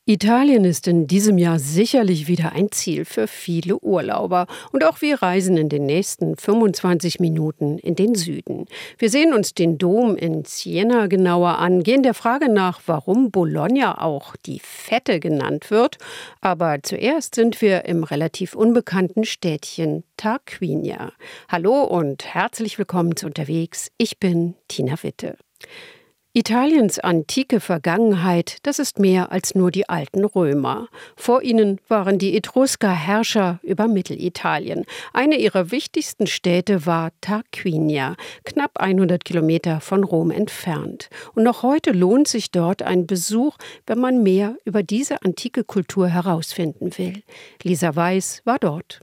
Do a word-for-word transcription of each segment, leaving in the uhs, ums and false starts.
Italien ist in diesem Jahr sicherlich wieder ein Ziel für viele Urlauber. Und auch wir reisen in den nächsten fünfundzwanzig Minuten in den Süden. Wir sehen uns den Dom in Siena genauer an, gehen der Frage nach, warum Bologna auch die Fette genannt wird. Aber zuerst sind wir im relativ unbekannten Städtchen Tarquinia. Hallo und herzlich willkommen zu Unterwegs. Ich bin Tina Witte. Italiens antike Vergangenheit, das ist mehr als nur die alten Römer. Vor ihnen waren die Etrusker Herrscher über Mittelitalien. Eine ihrer wichtigsten Städte war Tarquinia, knapp hundert Kilometer von Rom entfernt. Und noch heute lohnt sich dort ein Besuch, wenn man mehr über diese antike Kultur herausfinden will. Lisa Weiß war dort.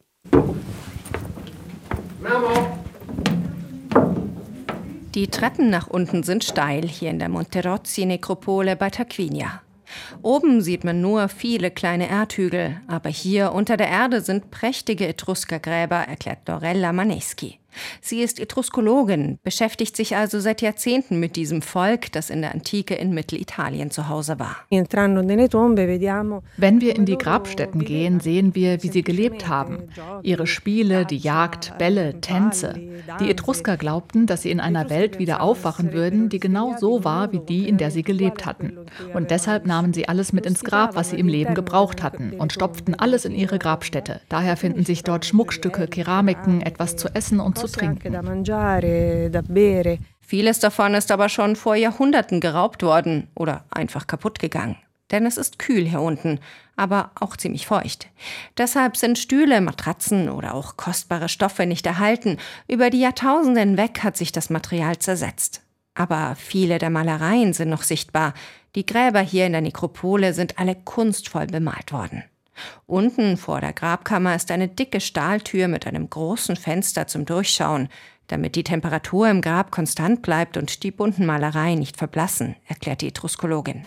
Mama. Die Treppen nach unten sind steil hier in der Monterozzi-Nekropole bei Tarquinia. Oben sieht man nur viele kleine Erdhügel, aber hier unter der Erde sind prächtige Etruskergräber, erklärt Lorella Maneschi. Sie ist Etruskologin, beschäftigt sich also seit Jahrzehnten mit diesem Volk, das in der Antike in Mittelitalien zu Hause war. Wenn wir in die Grabstätten gehen, sehen wir, wie sie gelebt haben. Ihre Spiele, die Jagd, Bälle, Tänze. Die Etrusker glaubten, dass sie in einer Welt wieder aufwachen würden, die genau so war wie die, in der sie gelebt hatten. Und deshalb nahmen sie alles mit ins Grab, was sie im Leben gebraucht hatten, und stopften alles in ihre Grabstätte. Daher finden sich dort Schmuckstücke, Keramiken, etwas zu essen und zu trinken. Vieles davon ist aber schon vor Jahrhunderten geraubt worden oder einfach kaputt gegangen. Denn es ist kühl hier unten, aber auch ziemlich feucht. Deshalb sind Stühle, Matratzen oder auch kostbare Stoffe nicht erhalten. Über die Jahrtausende hinweg hat sich das Material zersetzt. Aber viele der Malereien sind noch sichtbar. Die Gräber hier in der Nekropole sind alle kunstvoll bemalt worden. Unten vor der Grabkammer ist eine dicke Stahltür mit einem großen Fenster zum Durchschauen, damit die Temperatur im Grab konstant bleibt und die bunten Malereien nicht verblassen, erklärt die Etruskologin.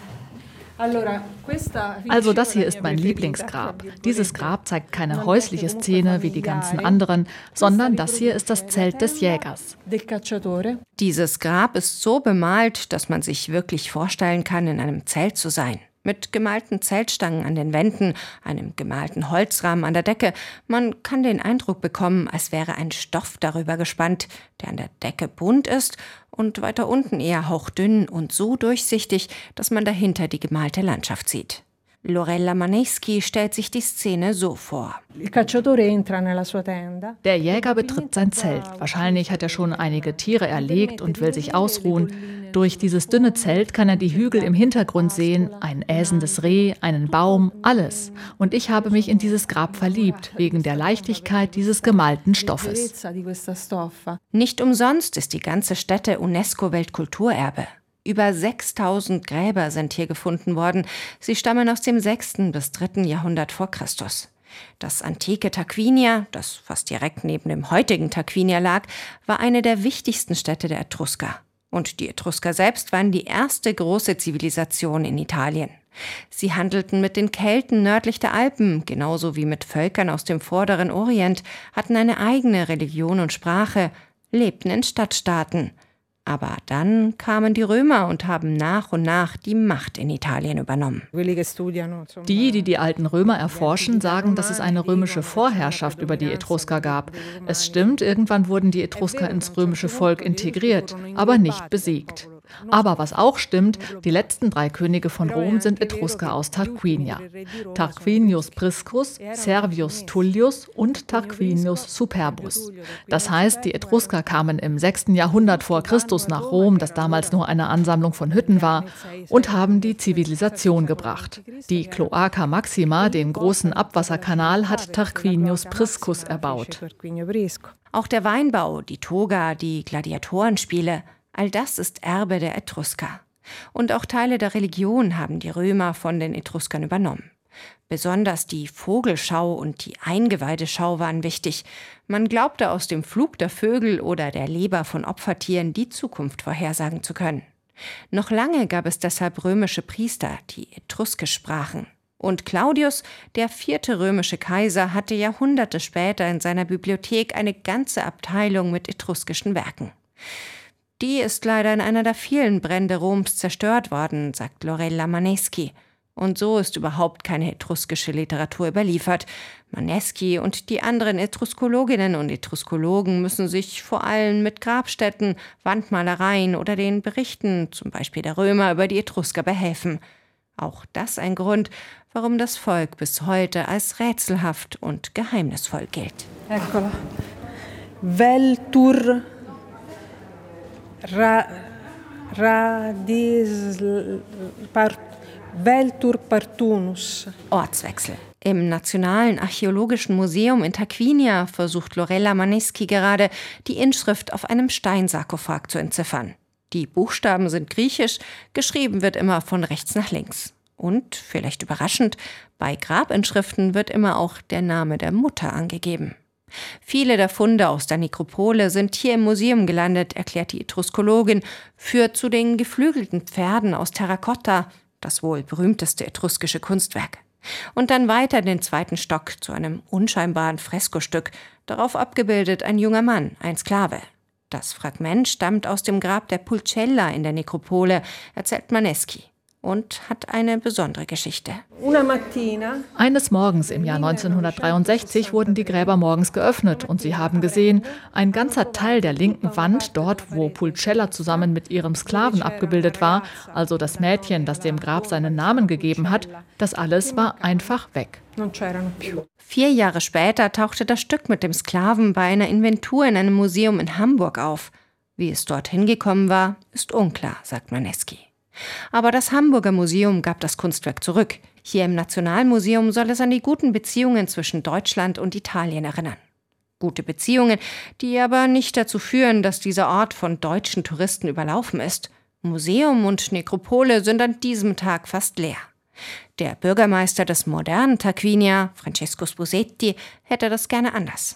Also das hier ist mein Lieblingsgrab. Dieses Grab zeigt keine häusliche Szene wie die ganzen anderen, sondern das hier ist das Zelt des Jägers. Dieses Grab ist so bemalt, dass man sich wirklich vorstellen kann, in einem Zelt zu sein. Mit gemalten Zeltstangen an den Wänden, einem gemalten Holzrahmen an der Decke. Man kann den Eindruck bekommen, als wäre ein Stoff darüber gespannt, der an der Decke bunt ist und weiter unten eher hauchdünn und so durchsichtig, dass man dahinter die gemalte Landschaft sieht. Lorella Maneschi stellt sich die Szene so vor. Der Jäger betritt sein Zelt. Wahrscheinlich hat er schon einige Tiere erlegt und will sich ausruhen. Durch dieses dünne Zelt kann er die Hügel im Hintergrund sehen, ein äsendes Reh, einen Baum, alles. Und ich habe mich in dieses Grab verliebt, wegen der Leichtigkeit dieses gemalten Stoffes. Nicht umsonst ist die ganze Stätte UNESCO-Weltkulturerbe. Über sechstausend Gräber sind hier gefunden worden. Sie stammen aus dem sechsten bis dritten Jahrhundert vor Christus. Das antike Tarquinia, das fast direkt neben dem heutigen Tarquinia lag, war eine der wichtigsten Städte der Etrusker. Und die Etrusker selbst waren die erste große Zivilisation in Italien. Sie handelten mit den Kelten nördlich der Alpen, genauso wie mit Völkern aus dem vorderen Orient, hatten eine eigene Religion und Sprache, lebten in Stadtstaaten. Aber dann kamen die Römer und haben nach und nach die Macht in Italien übernommen. Die, die die alten Römer erforschen, sagen, dass es eine römische Vorherrschaft über die Etrusker gab. Es stimmt, irgendwann wurden die Etrusker ins römische Volk integriert, aber nicht besiegt. Aber was auch stimmt, die letzten drei Könige von Rom sind Etrusker aus Tarquinia. Tarquinius Priscus, Servius Tullius und Tarquinius Superbus. Das heißt, die Etrusker kamen im sechsten Jahrhundert vor Christus nach Rom, das damals nur eine Ansammlung von Hütten war, und haben die Zivilisation gebracht. Die Cloaca Maxima, den großen Abwasserkanal, hat Tarquinius Priscus erbaut. Auch der Weinbau, die Toga, die Gladiatorenspiele, all das ist Erbe der Etrusker. Und auch Teile der Religion haben die Römer von den Etruskern übernommen. Besonders die Vogelschau und die Eingeweideschau waren wichtig. Man glaubte, aus dem Flug der Vögel oder der Leber von Opfertieren die Zukunft vorhersagen zu können. Noch lange gab es deshalb römische Priester, die Etruskisch sprachen. Und Claudius, der vierte römische Kaiser, hatte Jahrhunderte später in seiner Bibliothek eine ganze Abteilung mit etruskischen Werken. Die ist leider in einer der vielen Brände Roms zerstört worden, sagt Lorella Maneschi. Und so ist überhaupt keine etruskische Literatur überliefert. Maneschi und die anderen Etruskologinnen und Etruskologen müssen sich vor allem mit Grabstätten, Wandmalereien oder den Berichten, zum Beispiel der Römer, über die Etrusker behelfen. Auch das ein Grund, warum das Volk bis heute als rätselhaft und geheimnisvoll gilt. Eccola. Veltur ra, radis, part, Veltur Partunus. Ortswechsel. Im Nationalen Archäologischen Museum in Tarquinia versucht Lorella Maneschi gerade, die Inschrift auf einem Steinsarkophag zu entziffern. Die Buchstaben sind griechisch, geschrieben wird immer von rechts nach links. Und, vielleicht überraschend, bei Grabinschriften wird immer auch der Name der Mutter angegeben. Viele der Funde aus der Nekropole sind hier im Museum gelandet, erklärt die Etruskologin, führt zu den geflügelten Pferden aus Terrakotta, das wohl berühmteste etruskische Kunstwerk. Und dann weiter in den zweiten Stock zu einem unscheinbaren Freskostück, darauf abgebildet ein junger Mann, ein Sklave. Das Fragment stammt aus dem Grab der Pulcella in der Nekropole, erzählt Maneschi, und hat eine besondere Geschichte. Eines Morgens im Jahr neunzehnhundertdreiundsechzig wurden die Gräber morgens geöffnet und sie haben gesehen, ein ganzer Teil der linken Wand, dort wo Pulcella zusammen mit ihrem Sklaven abgebildet war, also das Mädchen, das dem Grab seinen Namen gegeben hat, das alles war einfach weg. Vier Jahre später tauchte das Stück mit dem Sklaven bei einer Inventur in einem Museum in Hamburg auf. Wie es dorthin gekommen war, ist unklar, sagt Maneschi. Aber das Hamburger Museum gab das Kunstwerk zurück. Hier im Nationalmuseum soll es an die guten Beziehungen zwischen Deutschland und Italien erinnern. Gute Beziehungen, die aber nicht dazu führen, dass dieser Ort von deutschen Touristen überlaufen ist. Museum und Nekropole sind an diesem Tag fast leer. Der Bürgermeister des modernen Tarquinia, Francesco Sposetti, hätte das gerne anders.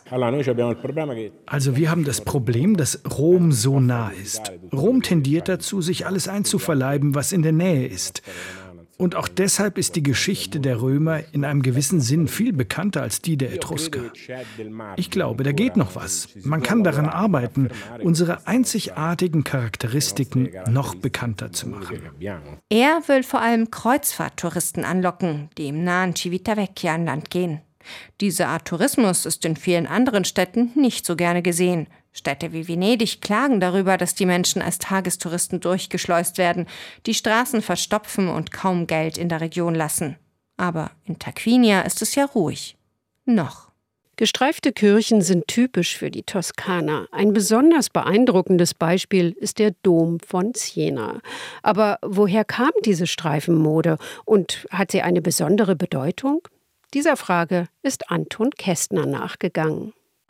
Also wir haben das Problem, dass Rom so nah ist. Rom tendiert dazu, sich alles einzuverleiben, was in der Nähe ist. Und auch deshalb ist die Geschichte der Römer in einem gewissen Sinn viel bekannter als die der Etrusker. Ich glaube, da geht noch was. Man kann daran arbeiten, unsere einzigartigen Charakteristiken noch bekannter zu machen. Er will vor allem Kreuzfahrttouristen anlocken, die im nahen Civitavecchia an Land gehen. Diese Art Tourismus ist in vielen anderen Städten nicht so gerne gesehen. Städte wie Venedig klagen darüber, dass die Menschen als Tagestouristen durchgeschleust werden, die Straßen verstopfen und kaum Geld in der Region lassen. Aber in Tarquinia ist es ja ruhig. Noch. Gestreifte Kirchen sind typisch für die Toskana. Ein besonders beeindruckendes Beispiel ist der Dom von Siena. Aber woher kam diese Streifenmode und hat sie eine besondere Bedeutung? Dieser Frage ist Anton Kästner nachgegangen.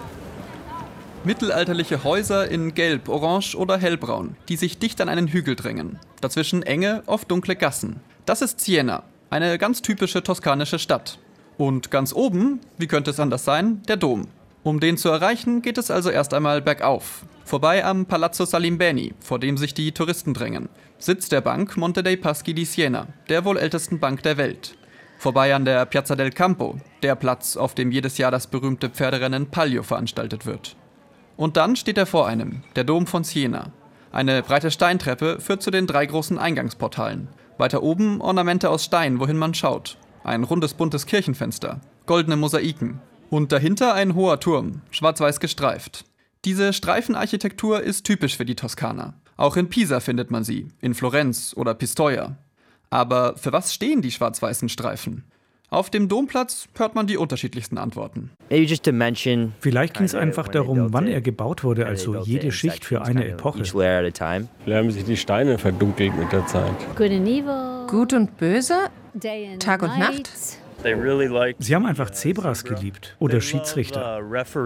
Mittelalterliche Häuser in Gelb, Orange oder Hellbraun, die sich dicht an einen Hügel drängen. Dazwischen enge, oft dunkle Gassen. Das ist Siena, eine ganz typische toskanische Stadt. Und ganz oben, wie könnte es anders sein, der Dom. Um den zu erreichen, geht es also erst einmal bergauf. Vorbei am Palazzo Salimbeni, vor dem sich die Touristen drängen. Sitz der Bank Monte dei Paschi di Siena, der wohl ältesten Bank der Welt. Vorbei an der Piazza del Campo, der Platz, auf dem jedes Jahr das berühmte Pferderennen Palio veranstaltet wird. Und dann steht er vor einem, der Dom von Siena. Eine breite Steintreppe führt zu den drei großen Eingangsportalen. Weiter oben Ornamente aus Stein, wohin man schaut. Ein rundes, buntes Kirchenfenster, goldene Mosaiken. Und dahinter ein hoher Turm, schwarz-weiß gestreift. Diese Streifenarchitektur ist typisch für die Toskana. Auch in Pisa findet man sie, in Florenz oder Pistoia. Aber für was stehen die schwarz-weißen Streifen? Auf dem Domplatz hört man die unterschiedlichsten Antworten. Vielleicht ging es einfach darum, wann er gebaut wurde, also jede Schicht für eine Epoche. Vielleicht haben sich die Steine verdunkelt mit der Zeit. Gut und böse? Tag und Nacht? Sie haben einfach Zebras geliebt oder Schiedsrichter.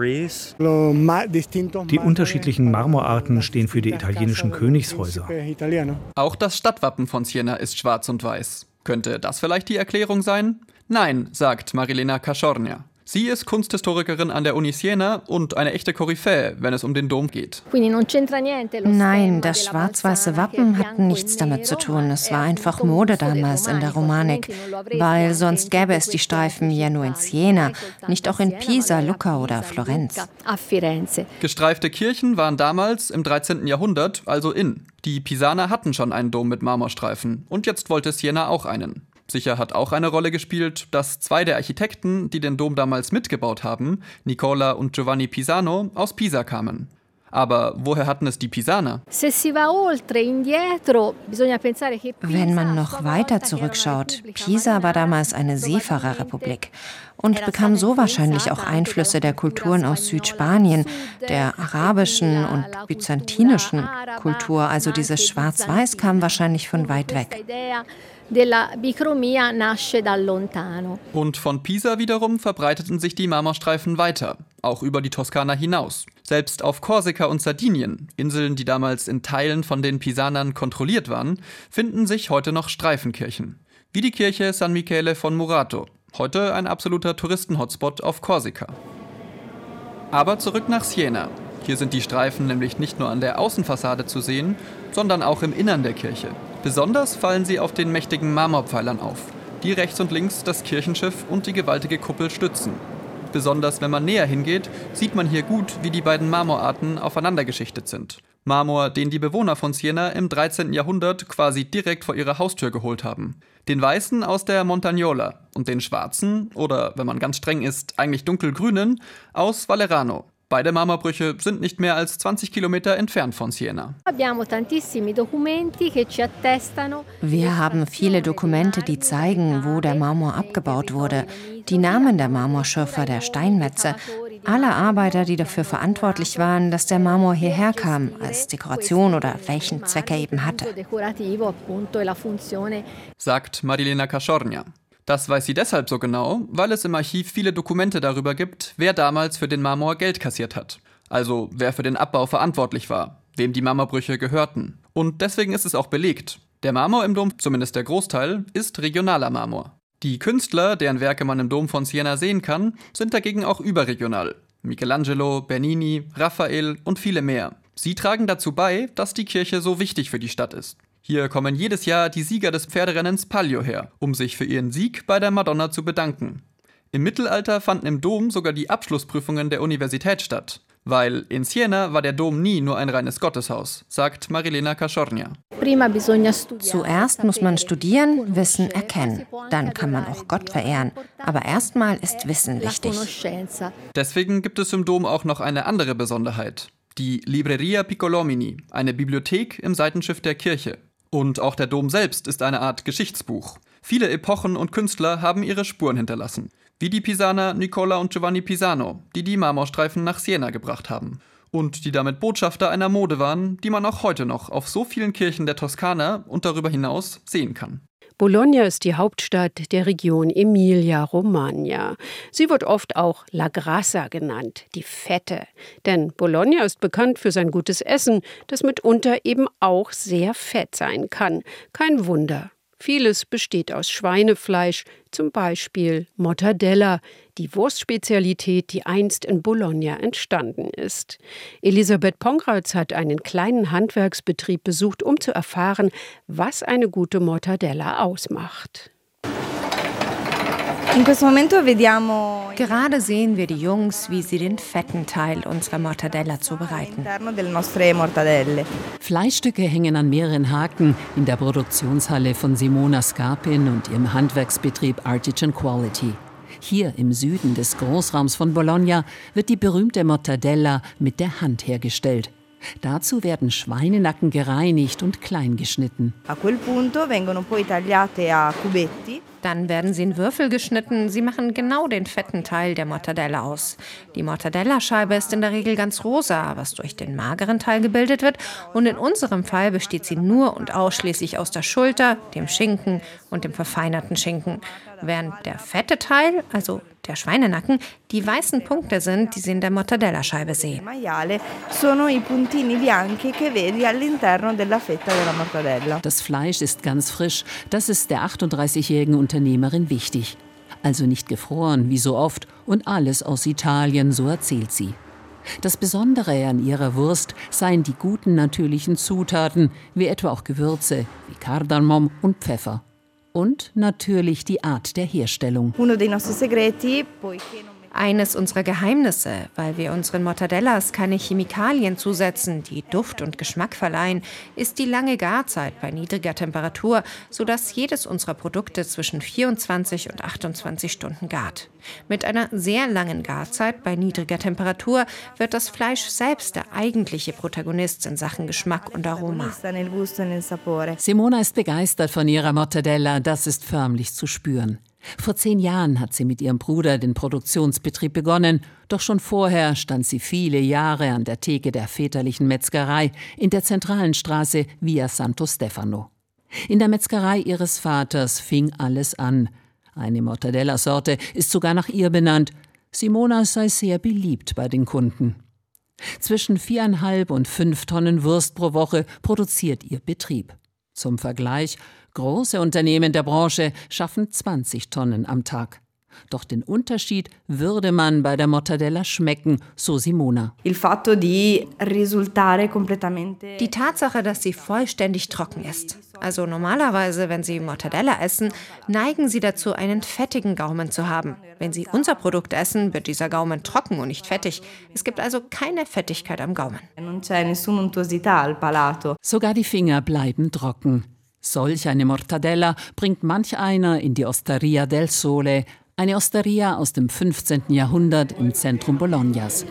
Die unterschiedlichen Marmorarten stehen für die italienischen Königshäuser. Auch das Stadtwappen von Siena ist schwarz und weiß. Könnte das vielleicht die Erklärung sein? Nein, sagt Marilena Casciornia. Sie ist Kunsthistorikerin an der Uni Siena und eine echte Koryphäe, wenn es um den Dom geht. Nein, das schwarz-weiße Wappen hat nichts damit zu tun. Es war einfach Mode damals in der Romanik, weil sonst gäbe es die Streifen ja nur in Siena, nicht auch in Pisa, Lucca oder Florenz. Gestreifte Kirchen waren damals im dreizehnten Jahrhundert also in. Die Pisaner hatten schon einen Dom mit Marmorstreifen und jetzt wollte Siena auch einen. Sicher hat auch eine Rolle gespielt, dass zwei der Architekten, die den Dom damals mitgebaut haben, Nicola und Giovanni Pisano, aus Pisa kamen. Aber woher hatten es die Pisaner? Wenn man noch weiter zurückschaut, Pisa war damals eine Seefahrerrepublik und bekam so wahrscheinlich auch Einflüsse der Kulturen aus Südspanien, der arabischen und byzantinischen Kultur, also dieses Schwarz-Weiß kam wahrscheinlich von weit weg. Und von Pisa wiederum verbreiteten sich die Marmorstreifen weiter, auch über die Toskana hinaus. Selbst auf Korsika und Sardinien, Inseln, die damals in Teilen von den Pisanern kontrolliert waren, finden sich heute noch Streifenkirchen. Wie die Kirche San Michele von Murato, heute ein absoluter Touristen-Hotspot auf Korsika. Aber zurück nach Siena. Hier sind die Streifen nämlich nicht nur an der Außenfassade zu sehen, sondern auch im Innern der Kirche. Besonders fallen sie auf den mächtigen Marmorpfeilern auf, die rechts und links das Kirchenschiff und die gewaltige Kuppel stützen. Besonders wenn man näher hingeht, sieht man hier gut, wie die beiden Marmorarten aufeinander geschichtet sind. Marmor, den die Bewohner von Siena im dreizehnten Jahrhundert quasi direkt vor ihre Haustür geholt haben. Den weißen aus der Montagnola und den schwarzen, oder wenn man ganz streng ist, eigentlich dunkelgrünen, aus Valerano. Beide Marmorbrüche sind nicht mehr als zwanzig Kilometer entfernt von Siena. Wir haben viele Dokumente, die zeigen, wo der Marmor abgebaut wurde. Die Namen der Marmorschürfer, der Steinmetze, alle Arbeiter, die dafür verantwortlich waren, dass der Marmor hierher kam, als Dekoration oder welchen Zweck er eben hatte. Sagt Marilena Cachornia. Das weiß sie deshalb so genau, weil es im Archiv viele Dokumente darüber gibt, wer damals für den Marmor Geld kassiert hat. Also wer für den Abbau verantwortlich war, wem die Marmorbrüche gehörten. Und deswegen ist es auch belegt. Der Marmor im Dom, zumindest der Großteil, ist regionaler Marmor. Die Künstler, deren Werke man im Dom von Siena sehen kann, sind dagegen auch überregional. Michelangelo, Bernini, Raphael und viele mehr. Sie tragen dazu bei, dass die Kirche so wichtig für die Stadt ist. Hier kommen jedes Jahr die Sieger des Pferderennens Palio her, um sich für ihren Sieg bei der Madonna zu bedanken. Im Mittelalter fanden im Dom sogar die Abschlussprüfungen der Universität statt. Weil in Siena war der Dom nie nur ein reines Gotteshaus, sagt Marilena Cachornia. Zuerst muss man studieren, Wissen erkennen. Dann kann man auch Gott verehren. Aber erstmal ist Wissen wichtig. Deswegen gibt es im Dom auch noch eine andere Besonderheit. Die Libreria Piccolomini, eine Bibliothek im Seitenschiff der Kirche. Und auch der Dom selbst ist eine Art Geschichtsbuch. Viele Epochen und Künstler haben ihre Spuren hinterlassen. Wie die Pisaner Nicola und Giovanni Pisano, die die Marmorstreifen nach Siena gebracht haben. Und die damit Botschafter einer Mode waren, die man auch heute noch auf so vielen Kirchen der Toskana und darüber hinaus sehen kann. Bologna ist die Hauptstadt der Region Emilia-Romagna. Sie wird oft auch La Grassa genannt, die Fette. Denn Bologna ist bekannt für sein gutes Essen, das mitunter eben auch sehr fett sein kann. Kein Wunder. Vieles besteht aus Schweinefleisch, zum Beispiel Mortadella, die Wurstspezialität, die einst in Bologna entstanden ist. Elisabeth Pongratz hat einen kleinen Handwerksbetrieb besucht, um zu erfahren, was eine gute Mortadella ausmacht. Gerade sehen wir die Jungs, wie sie den fetten Teil unserer Mortadella zubereiten. Fleischstücke hängen an mehreren Haken in der Produktionshalle von Simona Scarpin und ihrem Handwerksbetrieb Artisan Quality. Hier im Süden des Großraums von Bologna wird die berühmte Mortadella mit der Hand hergestellt. Dazu werden Schweinenacken gereinigt und klein geschnitten. Dann werden sie in Würfel geschnitten. Sie machen genau den fetten Teil der Mortadella aus. Die Mortadella-Scheibe ist in der Regel ganz rosa, was durch den mageren Teil gebildet wird. Und in unserem Fall besteht sie nur und ausschließlich aus der Schulter, dem Schinken und dem verfeinerten Schinken. Während der fette Teil, also der Schweinenacken, die weißen Punkte sind, die Sie in der Mortadella-Scheibe sehen. Das Fleisch ist ganz frisch. Das ist der achtunddreißigjährigen Unternehmerin wichtig. Also nicht gefroren, wie so oft, und alles aus Italien, so erzählt sie. Das Besondere an ihrer Wurst seien die guten natürlichen Zutaten, wie etwa auch Gewürze, wie Kardamom und Pfeffer. Und natürlich die Art der Herstellung. Eines unserer Geheimnisse, weil wir unseren Mortadellas keine Chemikalien zusetzen, die Duft und Geschmack verleihen, ist die lange Garzeit bei niedriger Temperatur, sodass jedes unserer Produkte zwischen vierundzwanzig und achtundzwanzig Stunden gart. Mit einer sehr langen Garzeit bei niedriger Temperatur wird das Fleisch selbst der eigentliche Protagonist in Sachen Geschmack und Aroma. Simona ist begeistert von ihrer Mortadella, das ist förmlich zu spüren. Vor zehn Jahren hat sie mit ihrem Bruder den Produktionsbetrieb begonnen, doch schon vorher stand sie viele Jahre an der Theke der väterlichen Metzgerei in der zentralen Straße Via Santo Stefano. In der Metzgerei ihres Vaters fing alles an. Eine Mortadella-Sorte ist sogar nach ihr benannt. Simona sei sehr beliebt bei den Kunden. Zwischen viereinhalb und fünf Tonnen Wurst pro Woche produziert ihr Betrieb. Zum Vergleich: große Unternehmen der Branche schaffen zwanzig Tonnen am Tag. Doch den Unterschied würde man bei der Mortadella schmecken, so Simona. Die Tatsache, dass sie vollständig trocken ist. Also normalerweise, wenn Sie Mortadella essen, neigen Sie dazu, einen fettigen Gaumen zu haben. Wenn Sie unser Produkt essen, wird dieser Gaumen trocken und nicht fettig. Es gibt also keine Fettigkeit am Gaumen. Sogar die Finger bleiben trocken. Solch eine Mortadella bringt manch einer in die Osteria del Sole, eine Osteria aus dem fünfzehnten Jahrhundert im Zentrum Bolognas.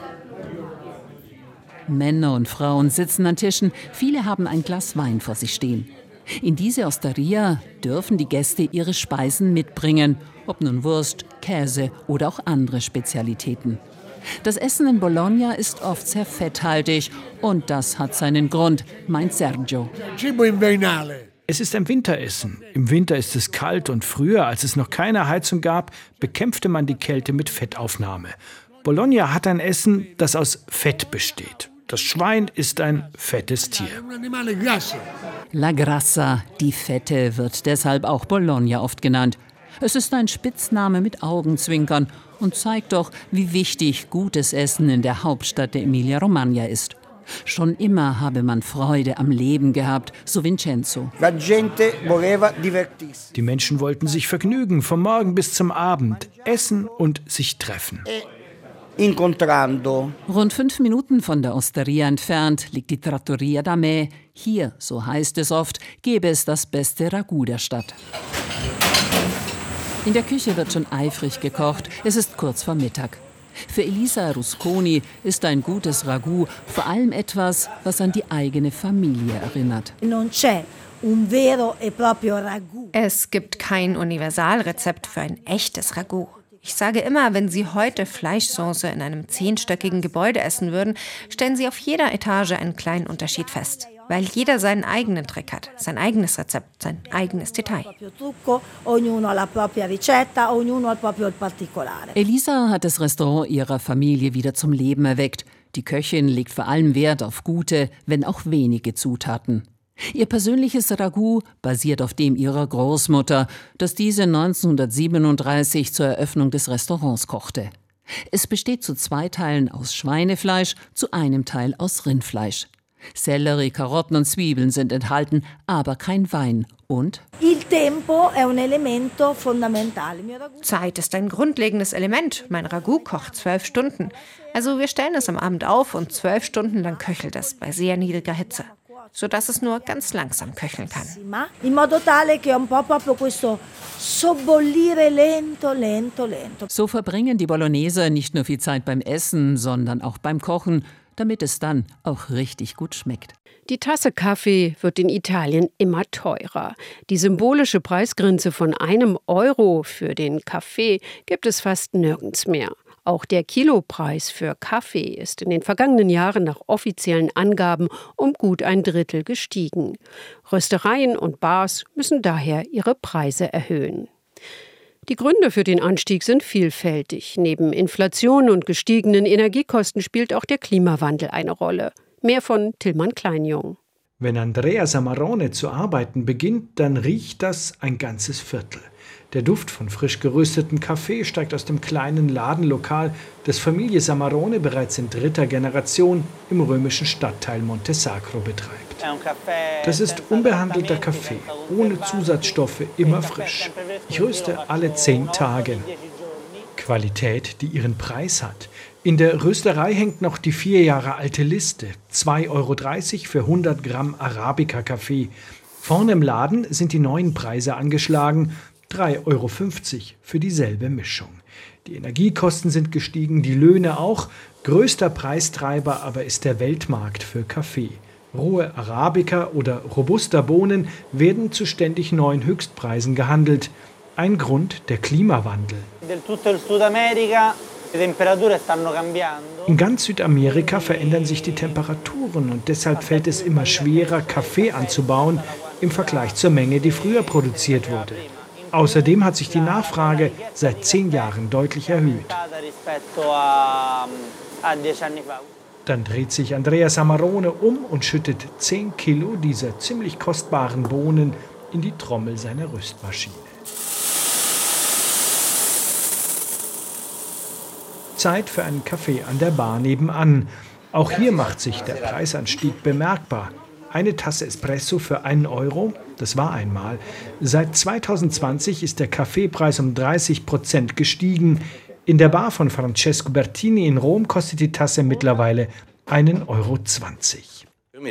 Männer und Frauen sitzen an Tischen, viele haben ein Glas Wein vor sich stehen. In diese Osteria dürfen die Gäste ihre Speisen mitbringen, ob nun Wurst, Käse oder auch andere Spezialitäten. Das Essen in Bologna ist oft sehr fetthaltig und das hat seinen Grund, meint Sergio. Es ist ein Winteressen. Im Winter ist es kalt und früher, als es noch keine Heizung gab, bekämpfte man die Kälte mit Fettaufnahme. Bologna hat ein Essen, das aus Fett besteht. Das Schwein ist ein fettes Tier. La Grassa, die Fette, wird deshalb auch Bologna oft genannt. Es ist ein Spitzname mit Augenzwinkern und zeigt doch, wie wichtig gutes Essen in der Hauptstadt der Emilia-Romagna ist. Schon immer habe man Freude am Leben gehabt, so Vincenzo. Die Menschen wollten sich vergnügen, vom Morgen bis zum Abend, essen und sich treffen. Rund fünf Minuten von der Osteria entfernt liegt die Trattoria da Me. Hier, so heißt es oft, gäbe es das beste Ragout der Stadt. In der Küche wird schon eifrig gekocht, es ist kurz vor Mittag. Für Elisa Rusconi ist ein gutes Ragout vor allem etwas, was an die eigene Familie erinnert. Es gibt kein Universalrezept für ein echtes Ragout. Ich sage immer, wenn Sie heute Fleischsoße in einem zehnstöckigen Gebäude essen würden, stellen Sie auf jeder Etage einen kleinen Unterschied fest. Weil jeder seinen eigenen Trick hat, sein eigenes Rezept, sein eigenes Detail. Elisa hat das Restaurant ihrer Familie wieder zum Leben erweckt. Die Köchin legt vor allem Wert auf gute, wenn auch wenige Zutaten. Ihr persönliches Ragout basiert auf dem ihrer Großmutter, das diese neunzehnhundertsiebenunddreißig zur Eröffnung des Restaurants kochte. Es besteht zu zwei Teilen aus Schweinefleisch, zu einem Teil aus Rindfleisch. Sellerie, Karotten und Zwiebeln sind enthalten, aber kein Wein. Und? Zeit ist ein grundlegendes Element. Mein Ragout kocht zwölf Stunden. Also wir stellen es am Abend auf und zwölf Stunden lang köchelt es bei sehr niedriger Hitze, sodass es nur ganz langsam köcheln kann. So verbringen die Bologneser nicht nur viel Zeit beim Essen, sondern auch beim Kochen, damit es dann auch richtig gut schmeckt. Die Tasse Kaffee wird in Italien immer teurer. Die symbolische Preisgrenze von einem Euro für den Kaffee gibt es fast nirgends mehr. Auch der Kilopreis für Kaffee ist in den vergangenen Jahren nach offiziellen Angaben um gut ein Drittel gestiegen. Röstereien und Bars müssen daher ihre Preise erhöhen. Die Gründe für den Anstieg sind vielfältig. Neben Inflation und gestiegenen Energiekosten spielt auch der Klimawandel eine Rolle. Mehr von Tillmann Kleinjung. Wenn Andrea Samarone zu arbeiten beginnt, dann riecht das ein ganzes Viertel. Der Duft von frisch geröstetem Kaffee steigt aus dem kleinen Ladenlokal, das Familie Samarone bereits in dritter Generation im römischen Stadtteil Monte Sacro betreibt. Das ist unbehandelter Kaffee, ohne Zusatzstoffe, immer frisch. Ich röste alle zehn Tage. Qualität, die ihren Preis hat. In der Rösterei hängt noch die vier Jahre alte Liste. zwei Euro dreißig für hundert Gramm Arabica-Kaffee. Vorne im Laden sind die neuen Preise angeschlagen. drei Euro fünfzig für dieselbe Mischung. Die Energiekosten sind gestiegen, die Löhne auch. Größter Preistreiber aber ist der Weltmarkt für Kaffee. Rohe Arabica oder Robusta Bohnen werden zu ständig neuen Höchstpreisen gehandelt. Ein Grund der Klimawandel. In ganz Südamerika verändern sich die Temperaturen und deshalb fällt es immer schwerer, Kaffee anzubauen im Vergleich zur Menge, die früher produziert wurde. Außerdem hat sich die Nachfrage seit zehn Jahren deutlich erhöht. Dann dreht sich Andrea Samarone um und schüttet zehn Kilo dieser ziemlich kostbaren Bohnen in die Trommel seiner Röstmaschine. Zeit für einen Kaffee an der Bar nebenan. Auch hier macht sich der Preisanstieg bemerkbar. Eine Tasse Espresso für einen Euro, das war einmal. Seit zweitausendzwanzig ist der Kaffeepreis um dreißig Prozent gestiegen. In der Bar von Francesco Bertini in Rom kostet die Tasse mittlerweile einen Euro zwanzig.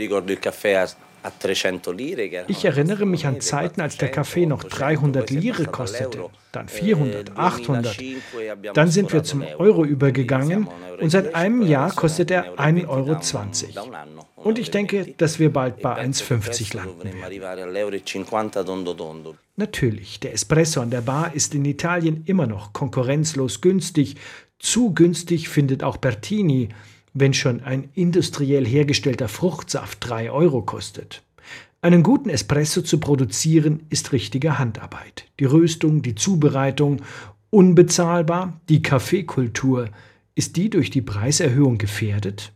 Ich erinnere mich an Zeiten, als der Kaffee noch dreihundert Lire kostete, dann vierhundert, achthundert. Dann sind wir zum Euro übergegangen und seit einem Jahr kostet er einen Euro zwanzig. Und ich denke, dass wir bald bei eins fünfzig landen werden. Natürlich, der Espresso an der Bar ist in Italien immer noch konkurrenzlos günstig. Zu günstig findet auch Bertini, wenn schon ein industriell hergestellter Fruchtsaft drei Euro kostet. Einen guten Espresso zu produzieren, ist richtige Handarbeit. Die Röstung, die Zubereitung, unbezahlbar. Die Kaffeekultur, ist die durch die Preiserhöhung gefährdet?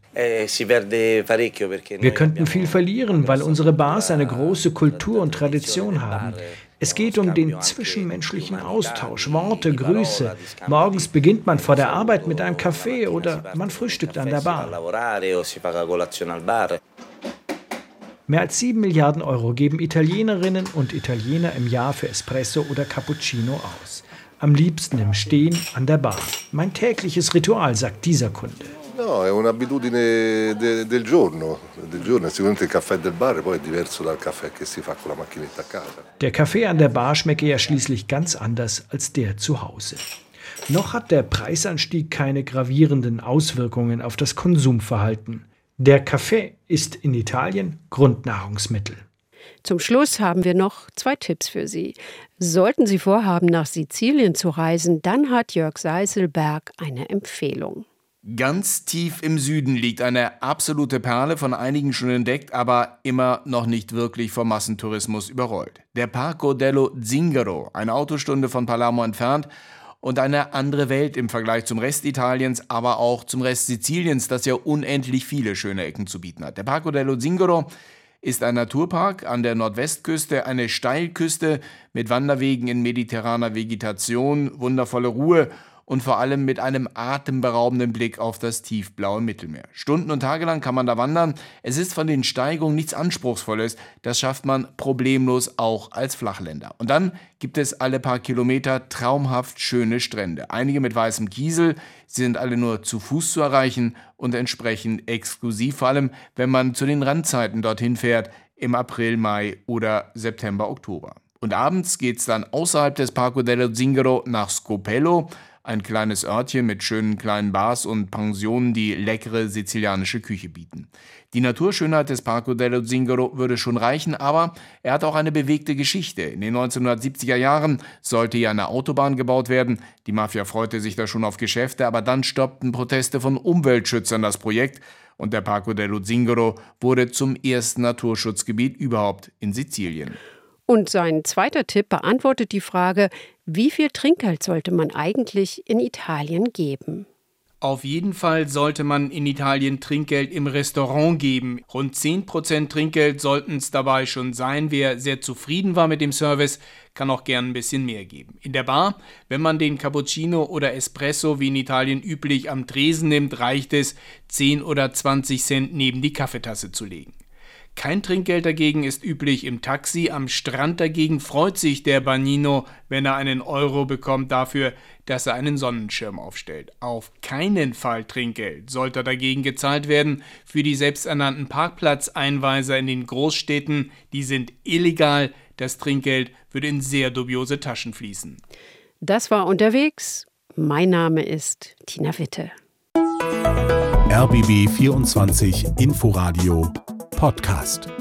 Wir könnten viel verlieren, weil unsere Bars eine große Kultur und Tradition haben. Es geht um den zwischenmenschlichen Austausch, Worte, Grüße. Morgens beginnt man vor der Arbeit mit einem Kaffee oder man frühstückt an der Bar. Mehr als sieben Milliarden Euro geben Italienerinnen und Italiener im Jahr für Espresso oder Cappuccino aus. Am liebsten im Stehen an der Bar. Mein tägliches Ritual, sagt dieser Kunde. No, è un'abitudine de, del giorno, del giorno, sicuramente il caffè del bar, poi è diverso dal caffè che si fa con la macchinetta a casa. Der Kaffee an der Bar schmecke ja schließlich ganz anders als der zu Hause. Noch hat der Preisanstieg keine gravierenden Auswirkungen auf das Konsumverhalten. Der Kaffee ist in Italien Grundnahrungsmittel. Zum Schluss haben wir noch zwei Tipps für Sie. Sollten Sie vorhaben, nach Sizilien zu reisen, dann hat Jörg Seiselberg eine Empfehlung. Ganz tief im Süden liegt eine absolute Perle, von einigen schon entdeckt, aber immer noch nicht wirklich vom Massentourismus überrollt. Der Parco dello Zingaro, eine Autostunde von Palermo entfernt und eine andere Welt im Vergleich zum Rest Italiens, aber auch zum Rest Siziliens, das ja unendlich viele schöne Ecken zu bieten hat. Der Parco dello Zingaro ist ein Naturpark an der Nordwestküste, eine Steilküste mit Wanderwegen in mediterraner Vegetation, wundervolle Ruhe und vor allem mit einem atemberaubenden Blick auf das tiefblaue Mittelmeer. Stunden und Tage lang kann man da wandern. Es ist von den Steigungen nichts Anspruchsvolles. Das schafft man problemlos auch als Flachländer. Und dann gibt es alle paar Kilometer traumhaft schöne Strände. Einige mit weißem Kiesel. Sie sind alle nur zu Fuß zu erreichen und entsprechend exklusiv, vor allem wenn man zu den Randzeiten dorthin fährt, im April, Mai oder September, Oktober. Und abends geht es dann außerhalb des Parco dello Zingaro nach Scopello, ein kleines Örtchen mit schönen kleinen Bars und Pensionen, die leckere sizilianische Küche bieten. Die Naturschönheit des Parco dello Zingaro würde schon reichen, aber er hat auch eine bewegte Geschichte. In den neunzehnhundertsiebziger Jahren sollte hier eine Autobahn gebaut werden. Die Mafia freute sich da schon auf Geschäfte, aber dann stoppten Proteste von Umweltschützern das Projekt und der Parco dello Zingaro wurde zum ersten Naturschutzgebiet überhaupt in Sizilien. Und sein zweiter Tipp beantwortet die Frage, wie viel Trinkgeld sollte man eigentlich in Italien geben? Auf jeden Fall sollte man in Italien Trinkgeld im Restaurant geben. Rund zehn Prozent Trinkgeld sollten es dabei schon sein. Wer sehr zufrieden war mit dem Service, kann auch gern ein bisschen mehr geben. In der Bar, wenn man den Cappuccino oder Espresso wie in Italien üblich am Tresen nimmt, reicht es, zehn oder zwanzig Cent neben die Kaffeetasse zu legen. Kein Trinkgeld dagegen ist üblich im Taxi. Am Strand dagegen freut sich der Bagnino, wenn er einen Euro bekommt dafür, dass er einen Sonnenschirm aufstellt. Auf keinen Fall Trinkgeld sollte dagegen gezahlt werden für die selbsternannten Parkplatzeinweiser in den Großstädten. Die sind illegal. Das Trinkgeld würde in sehr dubiose Taschen fließen. Das war Unterwegs. Mein Name ist Tina Witte. R B B vierundzwanzig Inforadio Podcast.